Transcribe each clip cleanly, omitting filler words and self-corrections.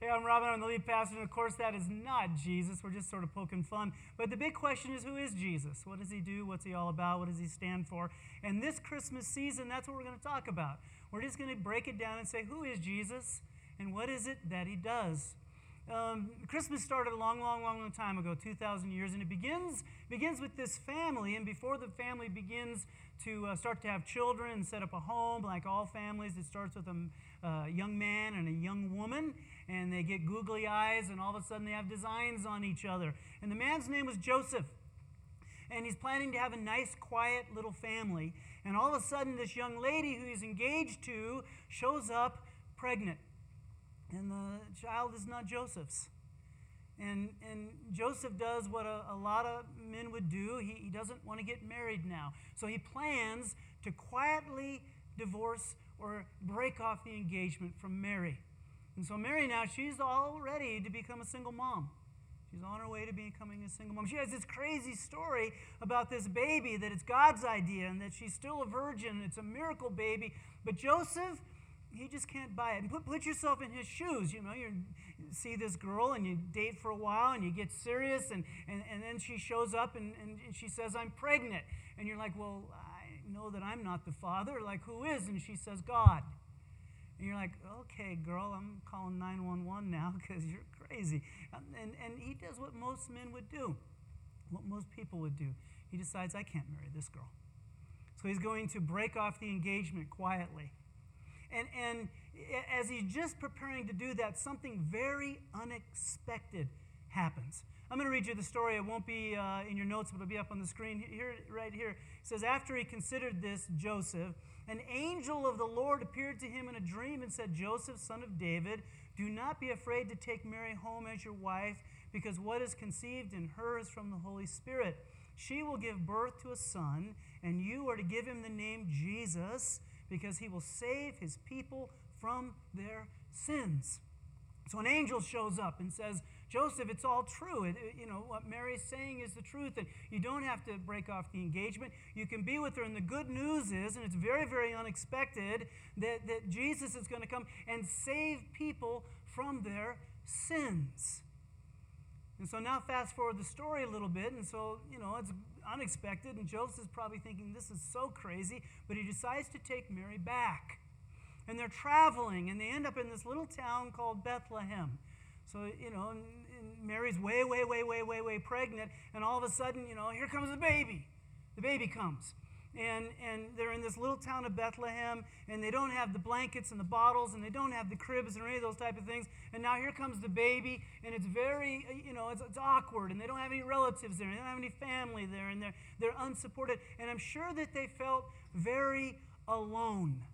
Hey, I'm Robin, I'm the lead pastor, and of course that is not Jesus. We're just sort of poking fun. But the big question is, who is Jesus? What does he do? What's he all about? What does he stand for? And this Christmas season, that's what we're going to talk about. We're just going to break it down and say, who is Jesus, and what is it that he does? Christmas started a long time ago, 2,000 years, and it begins with this family, and before the family begins to start to have children and set up a home, like all families, it starts with a young man and a young woman, and they get googly eyes, and all of a sudden they have designs on each other. And the man's name was Joseph, and he's planning to have a nice, quiet little family, and all of a sudden this young lady who he's engaged to shows up pregnant. And the child is not Joseph's. And Joseph does what a lot of men would do. He doesn't want to get married now. So he plans to quietly divorce or break off the engagement from Mary. And so Mary now, she's all ready to become a single mom. She's on her way to becoming a single mom. She has this crazy story about this baby, that it's God's idea and that she's still a virgin. It's a miracle baby. But Joseph, he just can't buy it. And put yourself in his shoes. You know, you see this girl and you date for a while and you get serious and then she shows up and she says, I'm pregnant. And you're like, well, I know that I'm not the father. Like, who is? And she says, God. And you're like, okay, girl, I'm calling 911 now because you're crazy. And he does what most men would do, what most people would do. He decides, I can't marry this girl. So he's going to break off the engagement quietly. And as he's just preparing to do that, something very unexpected happens. I'm going to read you the story. It won't be in your notes, but it'll be up on the screen here, right here. It says, after he considered this, Joseph, an angel of the Lord appeared to him in a dream and said, Joseph, son of David, do not be afraid to take Mary home as your wife, because what is conceived in her is from the Holy Spirit. She will give birth to a son, and you are to give him the name Jesus, because he will save his people from their sins. So an angel shows up and says, Joseph, it's all true. What Mary's saying is the truth, and you don't have to break off the engagement. You can be with her, and the good news is, and it's very, very unexpected, that Jesus is going to come and save people from their sins. And so now fast forward the story a little bit, and so, it's unexpected, and Joseph's probably thinking, this is so crazy, but he decides to take Mary back. And they're traveling, and they end up in this little town called Bethlehem. So, and Mary's way pregnant, and all of a sudden, here comes the baby. The baby comes. And they're in this little town of Bethlehem, and they don't have the blankets and the bottles, and they don't have the cribs or any of those type of things. And now here comes the baby, and it's very, it's awkward, and they don't have any relatives there, and they don't have any family there, and they're unsupported. And I'm sure that they felt very alone.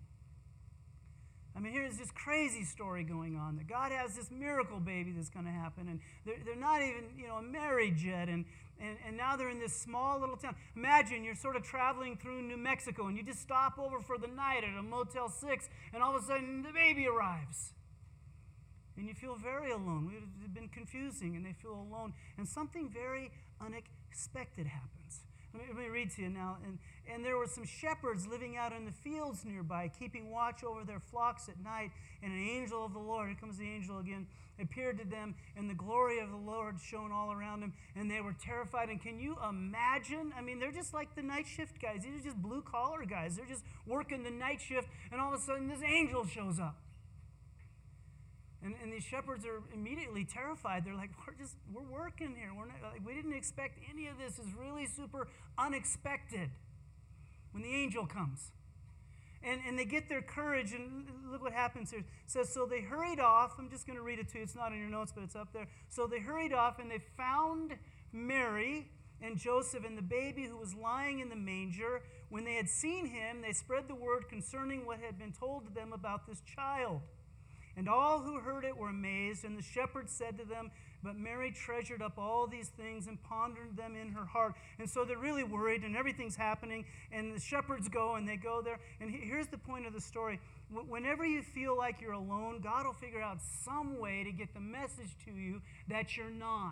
I mean, here's this crazy story going on, that God has this miracle baby that's going to happen, and they're not even, married yet, and now they're in this small little town. Imagine you're sort of traveling through New Mexico, and you just stop over for the night at a Motel 6, and all of a sudden the baby arrives. And you feel very alone. It's been confusing, and they feel alone. And something very unexpected happens. Let me read to you now. And there were some shepherds living out in the fields nearby, keeping watch over their flocks at night. And an angel of the Lord, here comes the angel again, appeared to them, and the glory of the Lord shone all around them, and they were terrified. And can you imagine? I mean, they're just like the night shift guys. These are just blue-collar guys. They're just working the night shift, and all of a sudden this angel shows up. And these shepherds are immediately terrified. They're like, we're working here. We didn't expect any of this. It's really super unexpected when the angel comes. And they get their courage, and look what happens here. It says, so they hurried off. I'm just going to read it to you. It's not in your notes, but it's up there. So they hurried off, and they found Mary and Joseph and the baby who was lying in the manger. When they had seen him, they spread the word concerning what had been told to them about this child. And all who heard it were amazed, and the shepherds said to them, but Mary treasured up all these things and pondered them in her heart. And so they're really worried, and everything's happening, and the shepherds go, and they go there. And here's the point of the story. Whenever you feel like you're alone, God will figure out some way to get the message to you that you're not.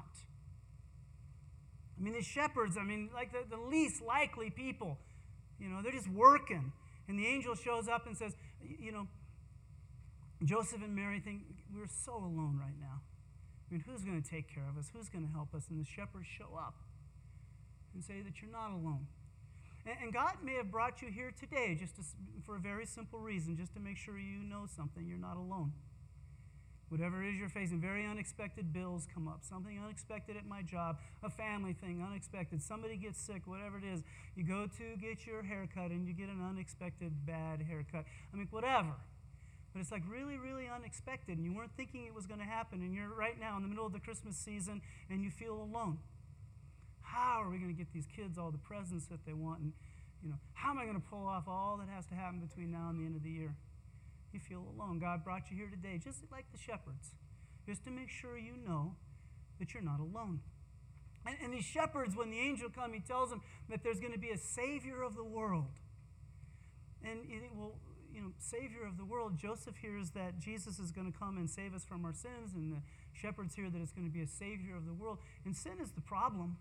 I mean, the shepherds, like the least likely people, they're just working. And the angel shows up and says, Joseph and Mary think, we're so alone right now. I mean, who's going to take care of us? Who's going to help us? And the shepherds show up and say that you're not alone. And God may have brought you here today for a very simple reason, just to make sure you know something. You're not alone. Whatever it is you're facing, very unexpected bills come up, something unexpected at my job, a family thing, unexpected, somebody gets sick, whatever it is. You go to get your haircut and you get an unexpected bad haircut. I mean, whatever. But it's like really, really unexpected, and you weren't thinking it was going to happen, and you're right now in the middle of the Christmas season, and you feel alone. How are we going to get these kids all the presents that they want? And, how am I going to pull off all that has to happen between now and the end of the year? You feel alone. God brought you here today, just like the shepherds, just to make sure you know that you're not alone. And these shepherds, when the angel comes, he tells them that there's going to be a Savior of the world. And you think, well, Savior of the world, Joseph hears that Jesus is going to come and save us from our sins, and the shepherds hear that it's going to be a Savior of the world. And sin is the problem.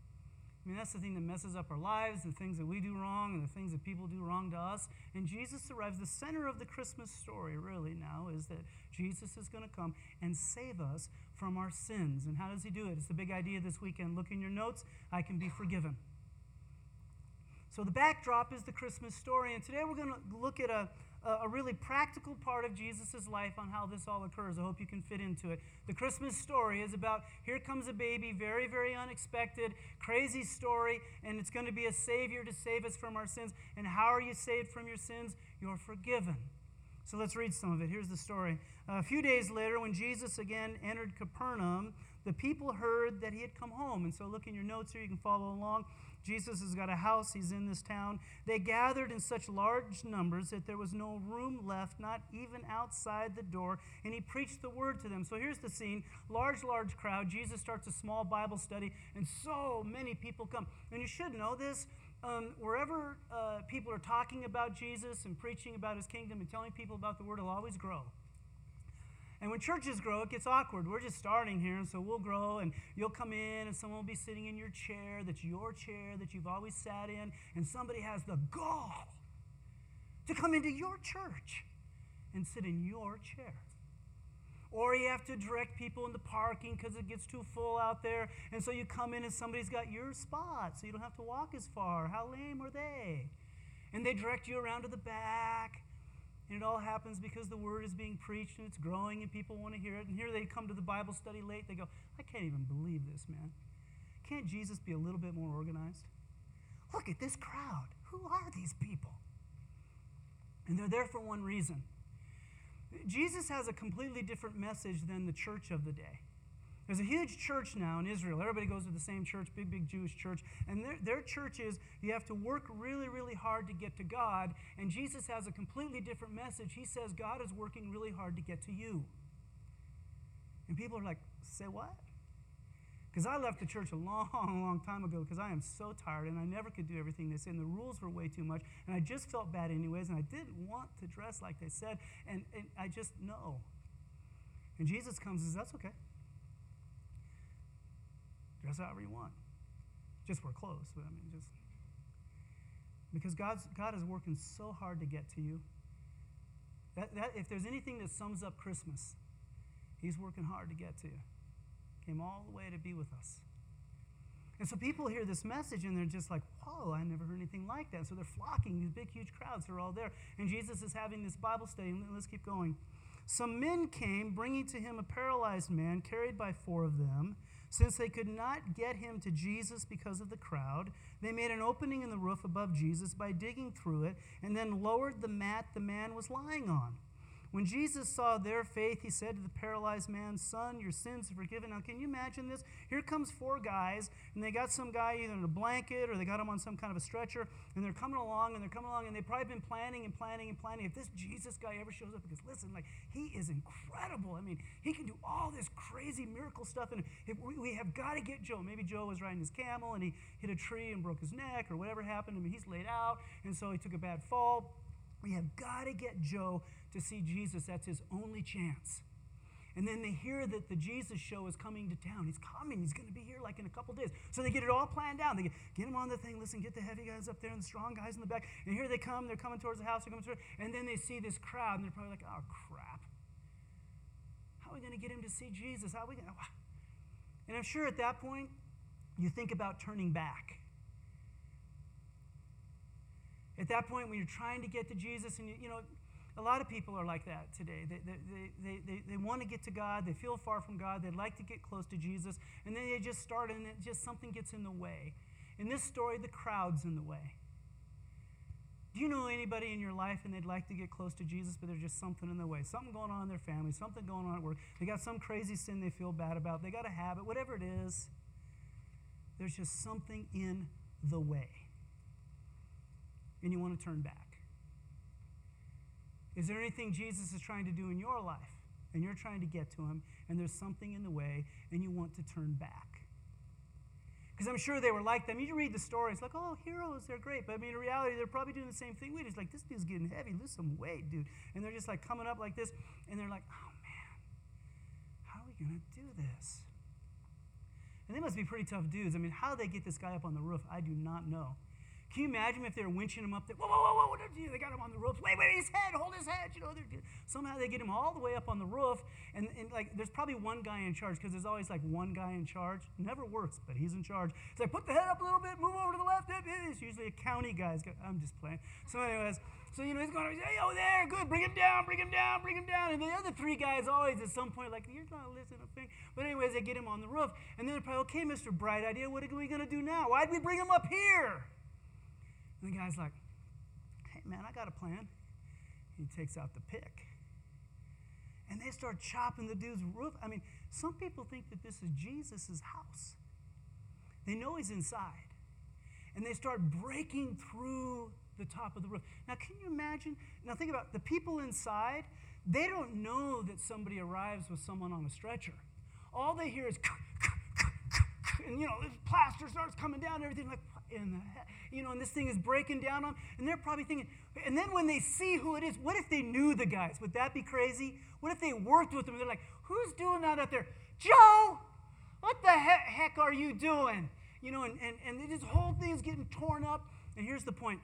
I mean, that's the thing that messes up our lives, the things that we do wrong and the things that people do wrong to us. And Jesus arrives. The center of the Christmas story really now is that Jesus is going to come and save us from our sins. And how does he do it? It's the big idea this weekend. Look in your notes. I can be forgiven. So the backdrop is the Christmas story. And today we're going to look at a really practical part of Jesus' life on how this all occurs. I hope you can fit into it. The Christmas story is about, here comes a baby, very, very unexpected, crazy story, and it's going to be a Savior to save us from our sins. And how are you saved from your sins? You're forgiven. So let's read some of it. Here's the story. A few days later, when Jesus again entered Capernaum, the people heard that he had come home. And so look in your notes here, you can follow along. Jesus has got a house. He's in this town. They gathered in such large numbers that there was no room left, not even outside the door, and he preached the word to them. So here's the scene. Large crowd. Jesus starts a small Bible study, and so many people come. And you should know this. Wherever people are talking about Jesus and preaching about his kingdom and telling people about the word, it'll always grow. And when churches grow, it gets awkward. We're just starting here, and so we'll grow, and you'll come in, and someone will be sitting in your chair that's your chair that you've always sat in, and somebody has the gall to come into your church and sit in your chair. Or you have to direct people into parking because it gets too full out there, and so you come in and somebody's got your spot, so you don't have to walk as far. How lame are they? And they direct you around to the back. And it all happens because the word is being preached and it's growing and people want to hear it. And here they come to the Bible study late. They go, I can't even believe this, man. Can't Jesus be a little bit more organized? Look at this crowd. Who are these people? And they're there for one reason. Jesus has a completely different message than the church of the day. There's a huge church now in Israel. Everybody goes to the same church, big Jewish church. And their church is, you have to work really, really hard to get to God. And Jesus has a completely different message. He says God is working really hard to get to you. And people are like, say what? Because I left the church a long time ago because I am so tired and I never could do everything they said. And the rules were way too much. And I just felt bad anyways. And I didn't want to dress like they said. And I just know. And Jesus comes and says, that's okay. Dress however you want. Just wear clothes. But because God is working so hard to get to you. That if there's anything that sums up Christmas, he's working hard to get to you. Came all the way to be with us. And so people hear this message and they're just like, whoa, I never heard anything like that. So they're flocking. These big, huge crowds are all there. And Jesus is having this Bible study. And let's keep going. Some men came, bringing to him a paralyzed man, carried by 4 of them. Since they could not get him to Jesus because of the crowd, they made an opening in the roof above Jesus by digging through it, and then lowered the mat the man was lying on. When Jesus saw their faith, he said to the paralyzed man, son, your sins are forgiven. Now, can you imagine this? Here comes 4 guys, and they got some guy either in a blanket or they got him on some kind of a stretcher, and they're coming along, and they've probably been planning. If this Jesus guy ever shows up, because listen, like, he is incredible. I mean, he can do all this crazy miracle stuff, and if we have got to get Joe. Maybe Joe was riding his camel, and he hit a tree and broke his neck, or whatever happened. I mean, he's laid out, and so he took a bad fall. We have got to get Joe to see Jesus. That's his only chance. And then they hear that the Jesus show is coming to town. He's coming. He's going to be here like in a couple days. So they get it all planned out. They get him on the thing. Listen, get the heavy guys up there and the strong guys in the back. And here they come. They're coming towards the house. And then they see this crowd, and they're probably like, oh, crap. are we going to get him to see Jesus? How are we going to... And I'm sure at that point, you think about turning back. At that point, when you're trying to get to Jesus, and a lot of people are like that today. They want to get to God. They feel far from God. They'd like to get close to Jesus. And then they just start, and something gets in the way. In this story, the crowd's in the way. Do you know anybody in your life and they'd like to get close to Jesus, but there's just something in the way? Something going on in their family, something going on at work. They got some crazy sin they feel bad about. They got a habit, whatever it is. There's just something in the way. And you want to turn back. Is there anything Jesus is trying to do in your life, and you're trying to get to him, and there's something in the way, and you want to turn back? Because I'm sure they were like them. You read the stories, like, oh, heroes, they're great. But I mean, in reality, they're probably doing the same thing. We're just like, this dude's getting heavy. Lose some weight, dude. And they're just like coming up like this. And they're like, oh, man, how are we going to do this? And they must be pretty tough dudes. I mean, how they get this guy up on the roof, I do not know. Can you imagine if they were winching him up there? Whoa, whoa, whoa, whoa, what did you do? They got him on the ropes. Wait, his head, hold his head. Somehow they get him all the way up on the roof, and like there's probably one guy in charge, because there's always like one guy in charge. It never works, but he's in charge. It's like, put the head up a little bit, move over to the left. It's usually a county guy. I'm just playing. So anyways, he's going, hey, oh, there, good, bring him down, bring him down, bring him down. And the other three guys always at some point like, you're not listening to a thing. But anyways, they get him on the roof, and then they're probably, okay, Mr. Bright Idea, what are we going to do now? Why'd we bring him up here? And the guy's like, hey, man, I got a plan. He takes out the pick. And they start chopping the dude's roof. I mean, some people think that this is Jesus' house. They know he's inside. And they start breaking through the top of the roof. Now, can you imagine? Now, think about it. The people inside, they don't know that somebody arrives with someone on a stretcher. All they hear is, and, the plaster starts coming down and everything, like, what in the heck? And this thing is breaking down on them, and they're probably thinking, and then when they see who it is, what if they knew the guys? Would that be crazy? What if they worked with them? They're like, who's doing that out there? Joe, what the heck are you doing? And this whole thing's getting torn up. And here's the point.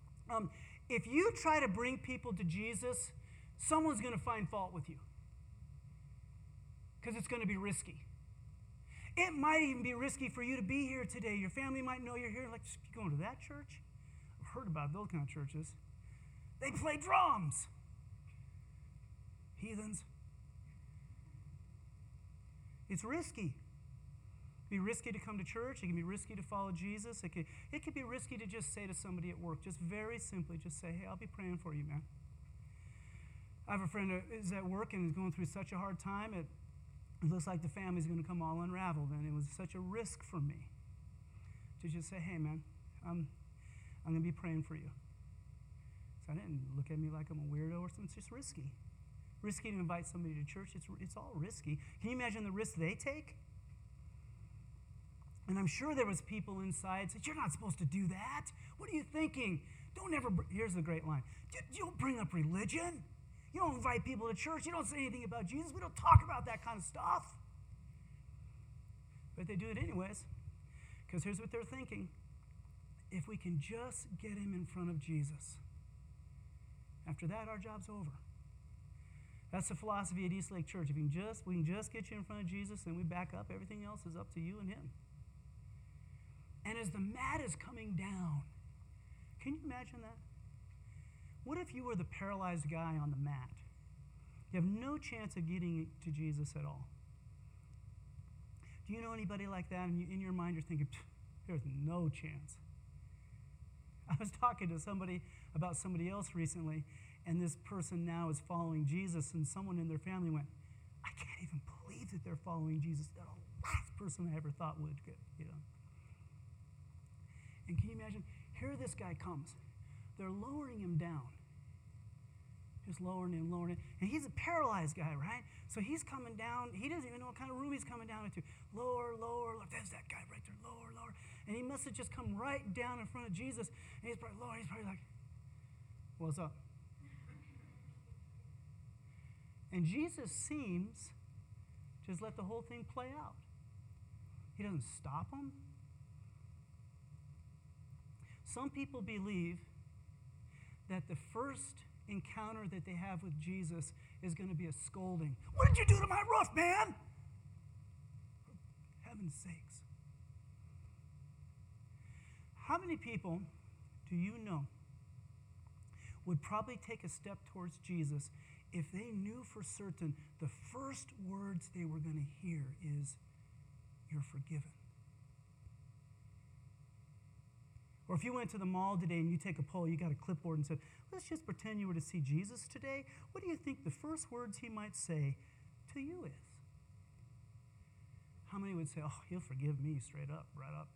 If you try to bring people to Jesus, someone's going to find fault with you, because it's going to be risky. It might even be risky for you to be here today. Your family might know you're here. Like, you going to that church? I've heard about those kind of churches. They play drums. Heathens. It's risky. It can be risky to come to church. It can be risky to follow Jesus. It could be risky to just say to somebody at work, just very simply, just say, hey, I'll be praying for you, man. I have a friend who is at work and is going through such a hard time. It looks like the family's going to come all unraveled, and it was such a risk for me to just say, hey, man, I'm going to be praying for you. So I didn't look at me like I'm a weirdo or something. It's just risky. Risky to invite somebody to church. It's all risky. Can you imagine the risk they take? And I'm sure there was people inside said, you're not supposed to do that. What are you thinking? Here's the great line. You don't bring up religion. You don't invite people to church. You don't say anything about Jesus. We don't talk about that kind of stuff. But they do it anyways, because here's what they're thinking. If we can just get him in front of Jesus, after that, our job's over. That's the philosophy at East Lake Church. If we can just get you in front of Jesus, then we back up. Everything else is up to you and him. And as the mat is coming down, can you imagine that? What if you were the paralyzed guy on the mat? You have no chance of getting to Jesus at all. Do you know anybody like that? And in your mind, you're thinking, there's no chance. I was talking to somebody about somebody else recently, and this person now is following Jesus, and someone in their family went, I can't even believe that they're following Jesus. They're the last person I ever thought would. And can you imagine? Here this guy comes. They're lowering him down. Just lowering him. And he's a paralyzed guy, right? So he's coming down. He doesn't even know what kind of room he's coming down into. Lower. There's that guy right there. Lower. And he must have just come right down in front of Jesus. And he's probably lower. He's probably like, what's up? And Jesus seems to just let the whole thing play out. He doesn't stop him. Some people believe that the first encounter that they have with Jesus is going to be a scolding. What did you do to my roof, man? For heaven's sakes. How many people do you know would probably take a step towards Jesus if they knew for certain the first words they were going to hear is, "You're forgiven"? Or if you went to the mall today and you take a poll, you got a clipboard and said, let's just pretend you were to see Jesus today. What do you think the first words he might say to you is? How many would say, oh, he'll forgive me straight up, right up?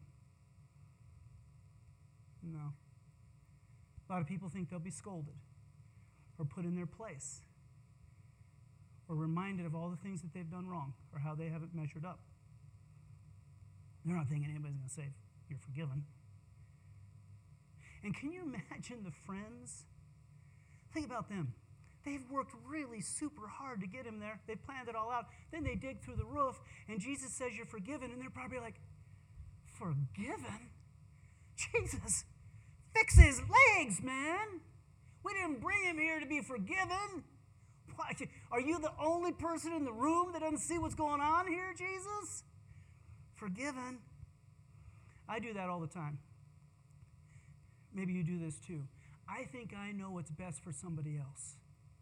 No. A lot of people think they'll be scolded or put in their place or reminded of all the things that they've done wrong or how they haven't measured up. They're not thinking anybody's going to say, you're forgiven. And can you imagine the friends? Think about them. They've worked really super hard to get him there. They've planned it all out. Then they dig through the roof, and Jesus says you're forgiven, and they're probably like, forgiven? Jesus, fix his legs, man. We didn't bring him here to be forgiven. Why, are you the only person in the room that doesn't see what's going on here, Jesus? Forgiven. I do that all the time. Maybe you do this too. I think I know what's best for somebody else.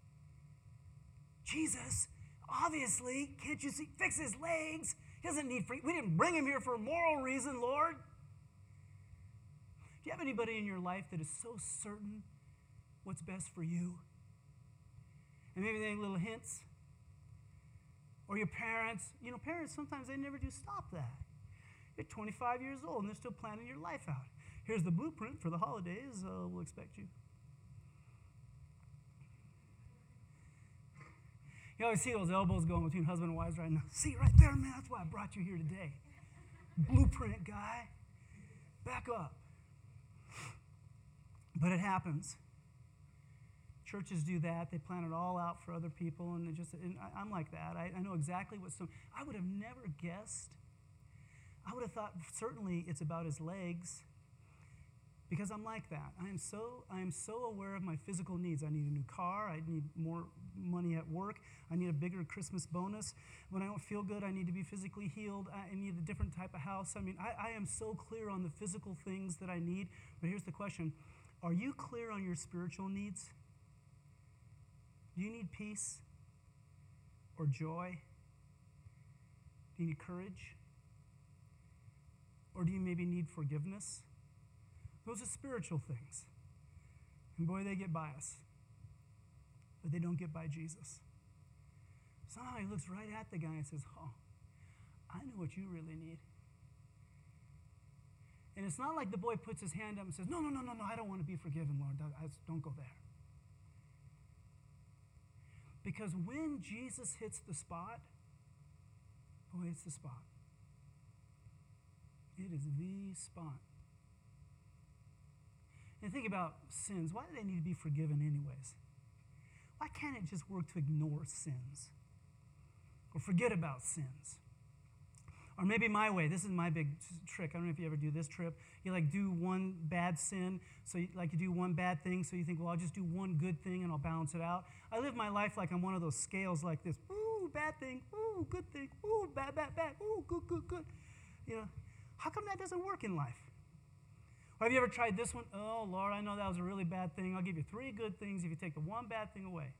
Jesus, obviously, can't you see? Fix his legs. He doesn't need free. We didn't bring him here for a moral reason, Lord. Do you have anybody in your life that is so certain what's best for you? And maybe they have little hints. Or your parents. You know, parents, sometimes they never do stop that. You're 25 years old and they're still planning your life out. Here's the blueprint for the holidays. We'll expect you. You always see those elbows going between husband and wives right now. See, right there, man, that's why I brought you here today. Blueprint guy. Back up. But it happens. Churches do that. They plan it all out for other people, and I'm like that. I know exactly I would have never guessed. I would have thought certainly it's about his legs, because I'm like that. I am so aware of my physical needs. I need a new car. I need more money at work. I need a bigger Christmas bonus. When I don't feel good, I need to be physically healed. I need a different type of house. I mean, I am so clear on the physical things that I need. But here's the question. Are you clear on your spiritual needs? Do you need peace or joy? Do you need courage? Or do you maybe need forgiveness? Those are spiritual things. And boy, they get by us. But they don't get by Jesus. Somehow he looks right at the guy and says, oh, I know what you really need. And it's not like the boy puts his hand up and says, no, I don't want to be forgiven, Lord. Don't go there. Because when Jesus hits the spot, boy, it's the spot. It is the spot. And think about sins. Why do they need to be forgiven anyways? Why can't it just work to ignore sins? Or forget about sins? Or maybe my way. This is my big trick. I don't know if you ever do this trip. You do one bad sin, so you do one bad thing, so you think, well, I'll just do one good thing and I'll balance it out. I live my life like I'm one of those scales like this. Ooh, bad thing. Ooh, good thing. Ooh, bad. Ooh, good. You know, how come that doesn't work in life? Or have you ever tried this one? Oh, Lord, I know that was a really bad thing. I'll give you 3 good things if you take the one bad thing away.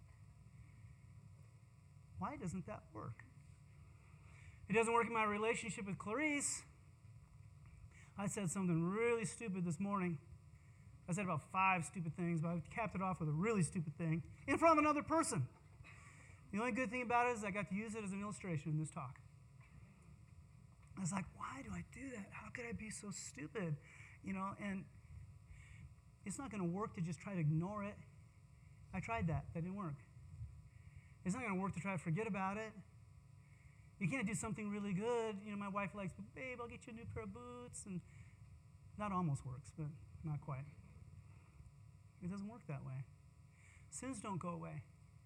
Why doesn't that work? It doesn't work in my relationship with Clarice. I said something really stupid this morning. I said about 5 stupid things, but I capped it off with a really stupid thing in front of another person. The only good thing about it is I got to use it as an illustration in this talk. I was like, why do I do that? How could I be so stupid? You know, and it's not going to work to just try to ignore it. I tried that. That didn't work. It's not going to work to try to forget about it. You can't do something really good. You know, my wife likes, babe, I'll get you a new pair of boots. And that almost works, but not quite. It doesn't work that way. Sins don't go away,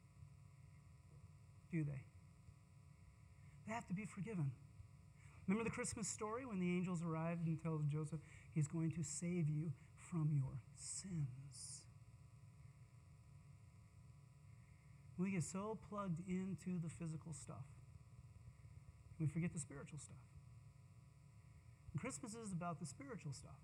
do they? They have to be forgiven. Remember the Christmas story when the angels arrived and tells Joseph, he's going to save you from your sins. We get so plugged into the physical stuff. We forget the spiritual stuff. And Christmas is about the spiritual stuff.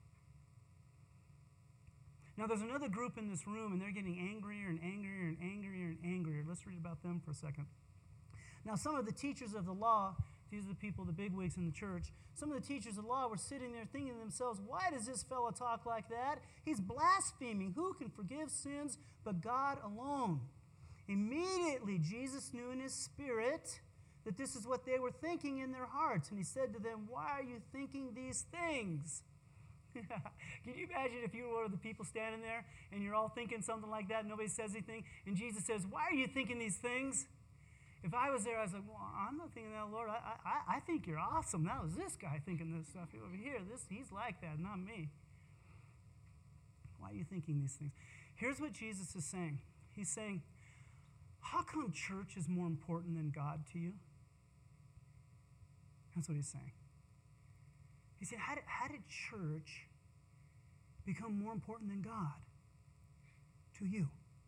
Now, there's another group in this room, and they're getting angrier and angrier and angrier and angrier. Let's read about them for a second. Now, some of the teachers of the law, these are the people, the bigwigs in the church, some of the teachers of the law were sitting there thinking to themselves, why does this fellow talk like that? He's blaspheming. Who can forgive sins but God alone? Immediately, Jesus knew in his spirit that this is what they were thinking in their hearts. And he said to them, why are you thinking these things? Can you imagine if you were one of the people standing there and you're all thinking something like that and nobody says anything? And Jesus says, why are you thinking these things? If I was there, I was like, well, I'm not thinking that, Lord. I think you're awesome. That was this guy thinking this stuff over here. He's like that, not me. Why are you thinking these things? Here's what Jesus is saying. He's saying, how come church is more important than God to you? That's what he's saying. He said, how did church become more important than God to you?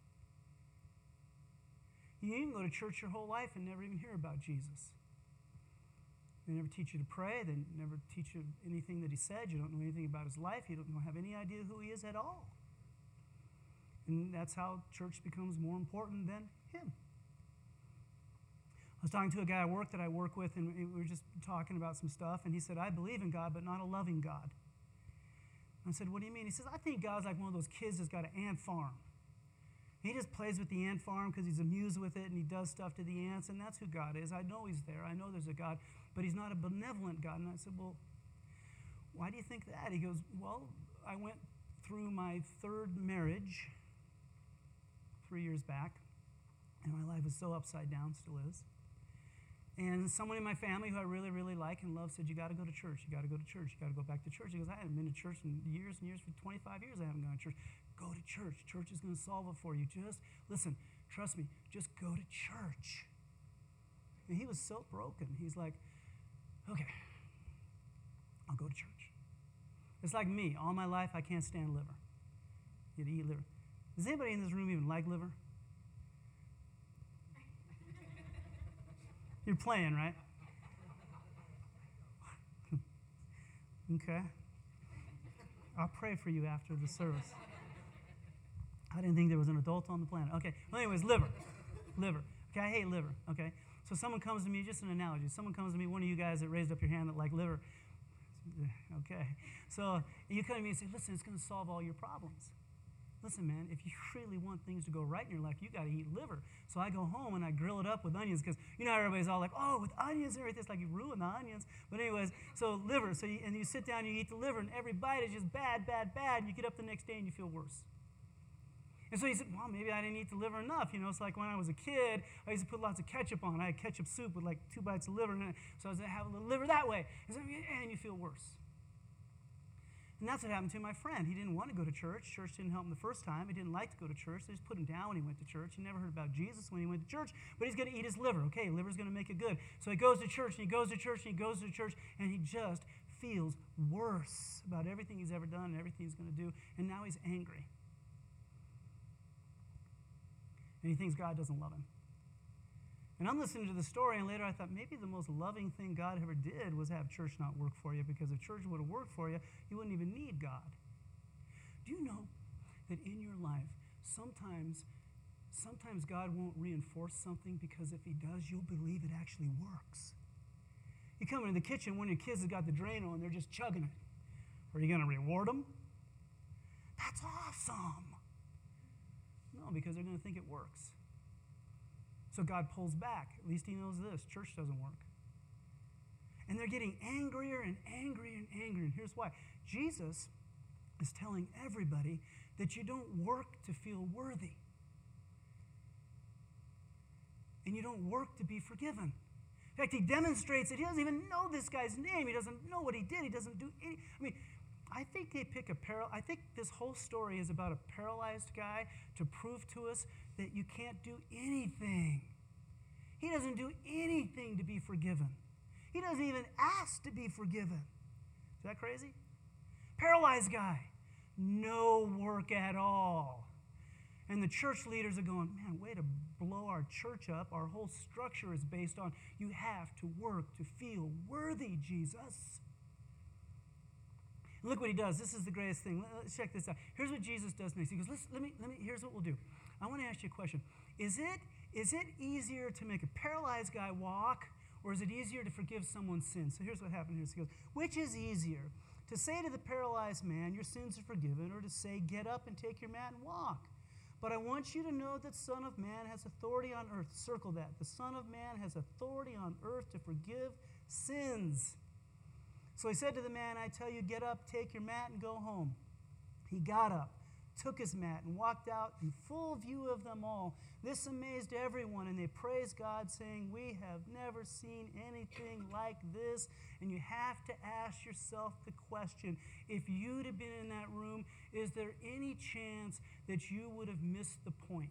You can go to church your whole life and never even hear about Jesus. They never teach you to pray. They never teach you anything that he said. You don't know anything about his life. You don't have any idea who he is at all. And that's how church becomes more important than him. I was talking to a guy at work that I work with, and we were just talking about some stuff, and he said, I believe in God, but not a loving God. I said, what do you mean? He says, I think God's like one of those kids that's got an ant farm. He just plays with the ant farm because he's amused with it, and he does stuff to the ants, and that's who God is. I know he's there. I know there's a God, but he's not a benevolent God. And I said, well, why do you think that? He goes, well, I went through my third marriage 3 years back, and my life is so upside down, still is. And someone in my family who I really, really like and love said, you got to go to church. You got to go to church. You got to go back to church. He goes, I haven't been to church in years and years. For 25 years I haven't gone to church. Go to church. Church is going to solve it for you. Just, listen, trust me, just go to church. And he was so broken. He's like, okay, I'll go to church. It's like me. All my life I can't stand liver. You eat liver. Does anybody in this room even like liver? You're playing, right? Okay. I'll pray for you after the service. I didn't think there was an adult on the planet. Okay. Well, anyways, liver. Liver. Okay, I hate liver. Okay. So someone comes to me, just an analogy. Someone comes to me, one of you guys that raised up your hand that like liver. Okay. So you come to me and say, listen, it's going to solve all your problems. Listen, man, if you really want things to go right in your life, you got to eat liver. So I go home and I grill it up with onions because, you know, everybody's all like, oh, with onions and everything. It's like you ruin the onions. But anyways, so liver. So you sit down and you eat the liver, and every bite is just bad, bad, bad. And you get up the next day and you feel worse. And so he said, well, maybe I didn't eat the liver enough. You know, it's like when I was a kid, I used to put lots of ketchup on. I had ketchup soup with like 2 bites of liver in it. So I was going to have a little liver that way. And you feel worse. And that's what happened to my friend. He didn't want to go to church. Church didn't help him the first time. He didn't like to go to church. They just put him down when he went to church. He never heard about Jesus when he went to church, but he's going to eat his liver. Okay, liver's going to make it good. So he goes to church, and he goes to church, and he goes to church, and he just feels worse about everything he's ever done and everything he's going to do, and now he's angry. And he thinks God doesn't love him. And I'm listening to the story, and later I thought maybe the most loving thing God ever did was have church not work for you, because if church would have worked for you, you wouldn't even need God. Do you know that in your life, sometimes God won't reinforce something because if he does, you'll believe it actually works. You come into the kitchen, one of your kids has got the drain on, they're just chugging it. Are you going to reward them? That's awesome. No, because they're going to think it works. So God pulls back. At least he knows this. Church doesn't work. And they're getting angrier and angrier and angrier. And here's why. Jesus is telling everybody that you don't work to feel worthy. And you don't work to be forgiven. In fact, he demonstrates that he doesn't even know this guy's name. He doesn't know what he did. He doesn't do any. I think they pick I think this whole story is about a paralyzed guy to prove to us that you can't do anything. He doesn't do anything to be forgiven. He doesn't even ask to be forgiven. Is that crazy? Paralyzed guy. No work at all. And the church leaders are going, man, way to blow our church up. Our whole structure is based on you have to work to feel worthy, Jesus. And look what he does. This is the greatest thing. Let's check this out. Here's what Jesus does next. He goes, let me. Here's what we'll do. I want to ask you a question. Is it easier to make a paralyzed guy walk, or is it easier to forgive someone's sins? So here's what happened here. He goes, which is easier? To say to the paralyzed man, your sins are forgiven, or to say, get up and take your mat and walk? But I want you to know that Son of Man has authority on earth. Circle that. The Son of Man has authority on earth to forgive sins. So he said to the man, I tell you, get up, take your mat, and go home. He got up, took his mat, and walked out in full view of them all. This amazed everyone, and they praised God, saying, we have never seen anything like this. And you have to ask yourself the question, if you'd have been in that room, is there any chance that you would have missed the point?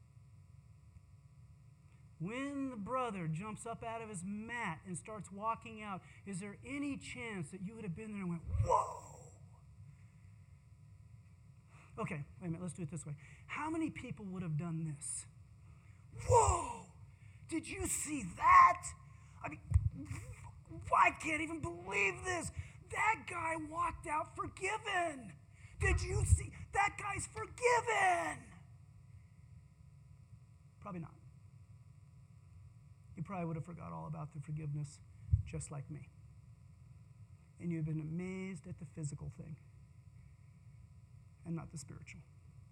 When the brother jumps up out of his mat and starts walking out, is there any chance that you would have been there and went, whoa? Okay, wait a minute, let's do it this way. How many people would have done this? Whoa! Did you see that? I mean, I can't even believe this. That guy walked out forgiven. Did you see? That guy's forgiven. Probably not. You probably would have forgot all about the forgiveness, just like me. And you've been amazed at the physical thing and not the spiritual.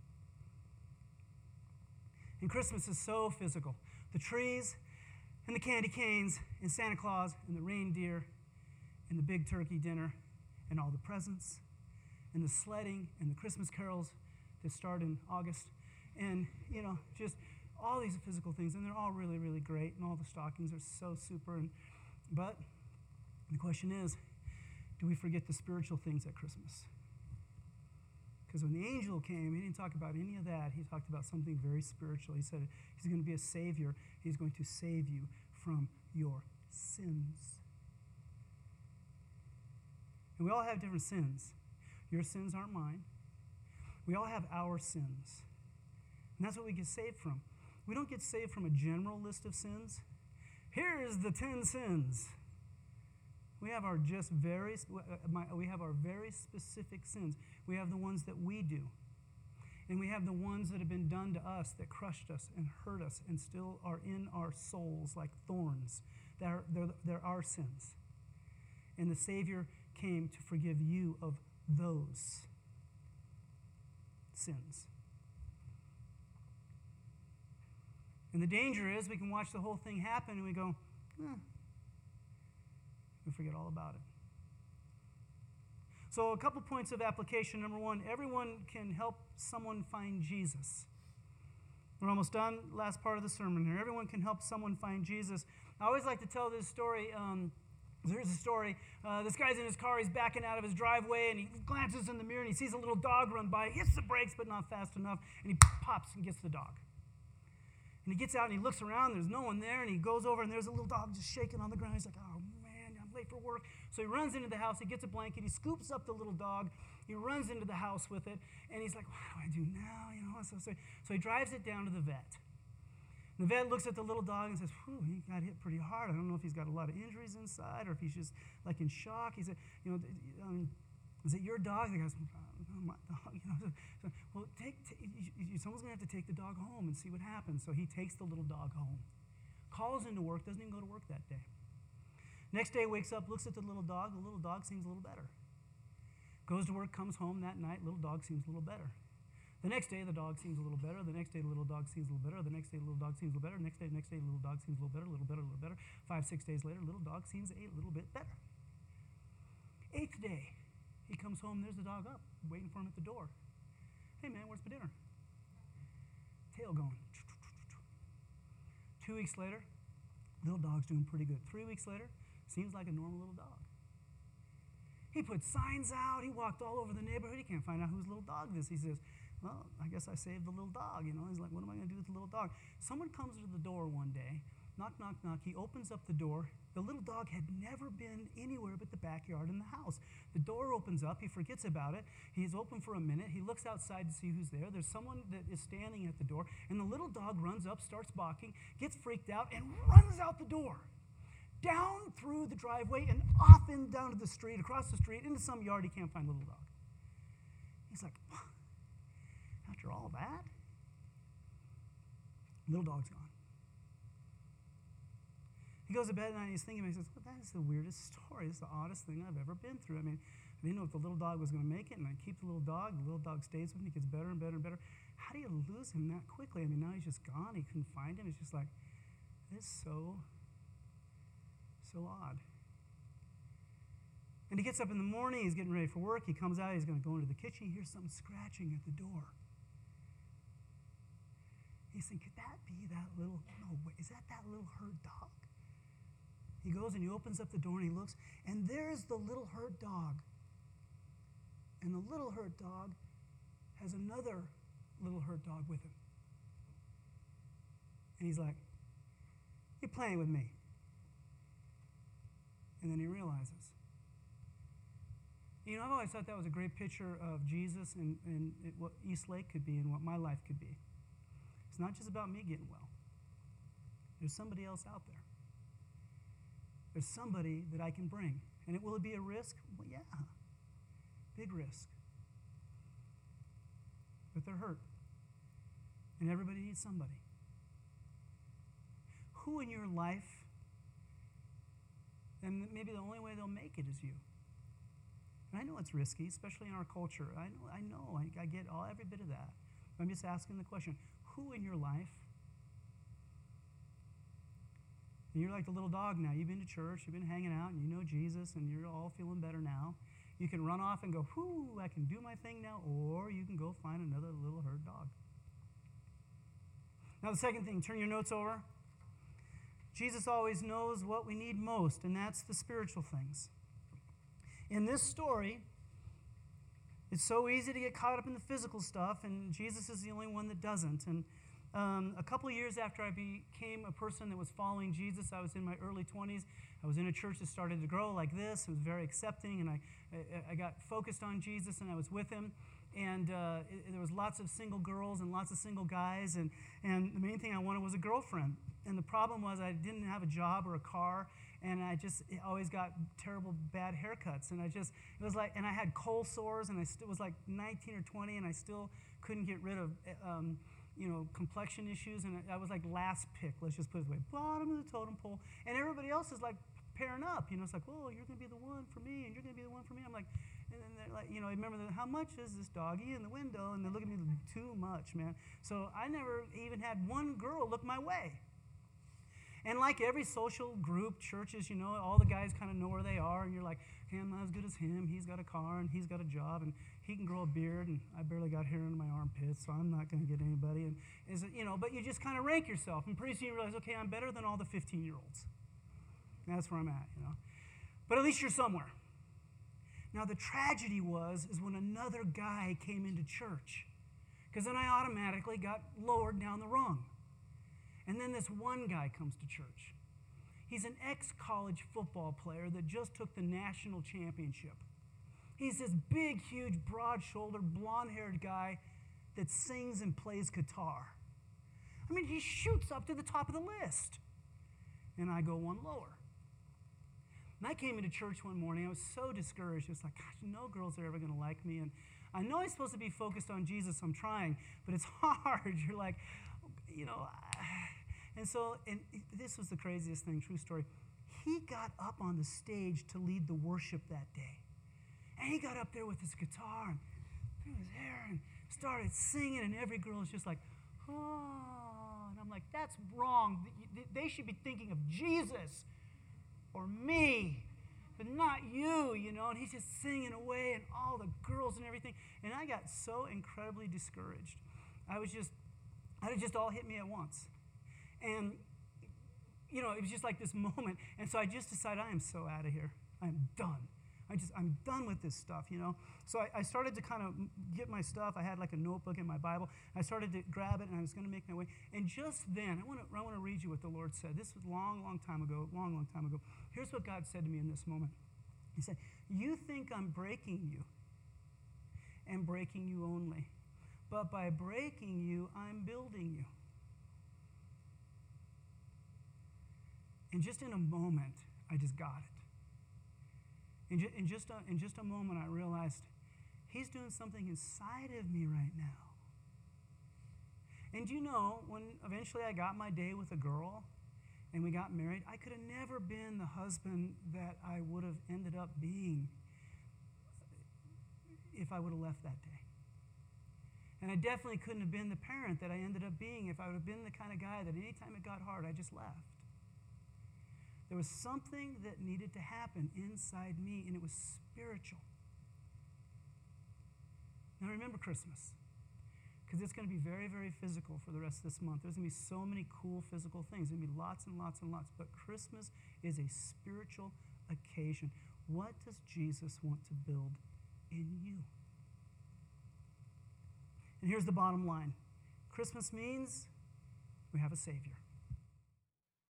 And Christmas is so physical. The trees and the candy canes and Santa Claus and the reindeer and the big turkey dinner and all the presents and the sledding and the Christmas carols that start in August and, just all these physical things. And they're all really, really great, and all the stockings are so super. But the question is, do we forget the spiritual things at Christmas? Because when the angel came, he didn't talk about any of that. He talked about something very spiritual. He said he's going to be a savior. He's going to save you from your sins. And we all have different sins. Your sins aren't mine. We all have our sins. And that's what we get saved from. We don't get saved from a general list of sins. Here's the 10 sins. We have our very specific sins. We have the ones that we do. And we have the ones that have been done to us that crushed us and hurt us and still are in our souls like thorns. They're our sins. And the Savior came to forgive you of those sins. And the danger is we can watch the whole thing happen and we go, we forget all about it. So a couple points of application. Number one, everyone can help someone find Jesus. We're almost done. Last part of the sermon here. Everyone can help someone find Jesus. I always like to tell this story. There's a story. This guy's in his car. He's backing out of his driveway, and he glances in the mirror, and he sees a little dog run by. He hits the brakes, but not fast enough, and he pops and gets the dog. And he gets out, and he looks around. There's no one there, and he goes over, and there's a little dog just shaking on the ground. He's like, oh, man, I'm late for work. So he runs into the house. He gets a blanket. He scoops up the little dog. He runs into the house with it, and he's like, what do I do now? So he drives it down to the vet. The vet looks at the little dog and says, whew, he got hit pretty hard. I don't know if he's got a lot of injuries inside or if he's just like in shock. He said, is it your dog? The guy said, my dog. Well, someone's going to have to take the dog home and see what happens. So he takes the little dog home, calls into work, doesn't even go to work that day. Next day, wakes up, looks at the little dog. The little dog seems a little better. Goes to work, comes home that night, little dog seems a little better. The next day, the dog seems a little better. The next day, the little dog seems a little better. The next day, the little dog seems a little better. Next day, the little dog seems a little better, a little better, a little better. 5-6 days later, little dog seems a little bit better. 8th day, he comes home, there's the dog up, waiting for him at the door. Hey, man, where's my dinner? Tail going. 2 weeks later, little dog's doing pretty good. 3 weeks later, seems like a normal little dog. He put signs out. He walked all over the neighborhood. He can't find out whose little dog this is. He says, well, I guess I saved the little dog. He's like, what am I going to do with the little dog? Someone comes to the door one day, Knock, knock, knock. He opens up the door. The little dog had never been anywhere but the backyard in the house. The door opens up. He forgets about it. He's open for a minute. He looks outside to see who's there. There's someone that is standing at the door. And the little dog runs up, starts barking, gets freaked out, and runs out the door. Down through the driveway and off in down to the street, across the street, into some yard. He can't find the little dog. He's like, after all that? Little dog's gone. He goes to bed at night and he's thinking, he says, well, that is the weirdest story. It's the oddest thing I've ever been through. I mean, I didn't know if the little dog was going to make it, and I keep the little dog stays with me, gets better and better and better. How do you lose him that quickly? I mean, now he's just gone. He couldn't find him. It's just like, this is so odd. And he gets up in the morning, he's getting ready for work, he comes out, he's going to go into the kitchen, he hears something scratching at the door. He's thinking, could that be that little, no, wait, is that little hurt dog? He goes and he opens up the door and he looks, and there's the little hurt dog. And the little hurt dog has another little hurt dog with him. And he's like, you're playing with me. And then he realizes. You know, I've always thought that was a great picture of Jesus and what East Lake could be and what my life could be. It's not just about me getting well. There's somebody else out there. There's somebody that I can bring. And will it be a risk? Well, yeah. Big risk. But they're hurt. And everybody needs somebody. Who in your life, and maybe the only way they'll make it is you. And I know it's risky, especially in our culture. I know. I get every bit of that. I'm just asking the question, who in your life, and you're like the little dog now, you've been to church, you've been hanging out, and you know Jesus, and you're all feeling better now. You can run off and go, whoo, I can do my thing now, or you can go find another little herd dog. Now the second thing, turn your notes over. Jesus always knows what we need most, and that's the spiritual things. In this story, it's so easy to get caught up in the physical stuff, and Jesus is the only one that doesn't. And a couple of years after I became a person that was following Jesus, I was in my early 20s. I was in a church that started to grow like this. It was very accepting, and I got focused on Jesus, and I was with him. And there was lots of single girls and lots of single guys, and the main thing I wanted was a girlfriend. And the problem was I didn't have a job or a car, and I just always got terrible bad haircuts. And and I had cold sores, and I still was like 19 or 20, and I still couldn't get rid of complexion issues, and I was like last pick, let's just put it this way, bottom of the totem pole, and everybody else is like pairing up, it's like, oh, you're going to be the one for me, and you're going to be the one for me. I'm like, and then they're like, remember, how much is this doggy in the window? And they look at me, too much, man. So I never even had one girl look my way. And like every social group, churches, all the guys kind of know where they are, and you're like, hey, I'm not as good as him. He's got a car, and he's got a job, and he can grow a beard, and I barely got hair in my armpits, so I'm not going to get anybody. And but you just kind of rank yourself, and pretty soon you realize, okay, I'm better than all the 15-year-olds. That's where I'm at, But at least you're somewhere. Now the tragedy is when another guy came into church, because then I automatically got lowered down the rung. And then this one guy comes to church. He's an ex-college football player that just took the national championship. He's this big, huge, broad-shouldered, blonde-haired guy that sings and plays guitar. I mean, he shoots up to the top of the list. And I go one lower. And I came into church one morning. I was so discouraged. It's like, gosh, no girls are ever going to like me. And I know I'm supposed to be focused on Jesus. I'm trying. But it's hard. You're like, And this was the craziest thing, true story. He got up on the stage to lead the worship that day. And he got up there with his guitar and threw his hair and started singing, and every girl was just like, oh. And I'm like, that's wrong. They should be thinking of Jesus or me, but not you, And he's just singing away, and all the girls and everything. And I got so incredibly discouraged. It just all hit me at once. And, it was just like this moment. And so I just decided, I am so out of here. I'm done. I'm done with this stuff, you know. So I started to kind of get my stuff. I had like a notebook in my Bible. I started to grab it, and I was going to make my way. And just then, I want to read you what the Lord said. This was a long time ago. Here's what God said to me in this moment. He said, "You think I'm breaking you, and breaking you only. But by breaking you, I'm building you." And just in a moment, I just got it. In just a moment, I realized he's doing something inside of me right now. And you know, when eventually I got my day with a girl and we got married, I could have never been the husband that I would have ended up being if I would have left that day. And I definitely couldn't have been the parent that I ended up being if I would have been the kind of guy that anytime it got hard, I just left. There was something that needed to happen inside me, and it was spiritual. Now remember Christmas, because it's going to be very, very physical for the rest of this month. There's going to be so many cool physical things. There's going to be lots and lots and lots. But Christmas is a spiritual occasion. What does Jesus want to build in you? And here's the bottom line. Christmas means we have a Savior.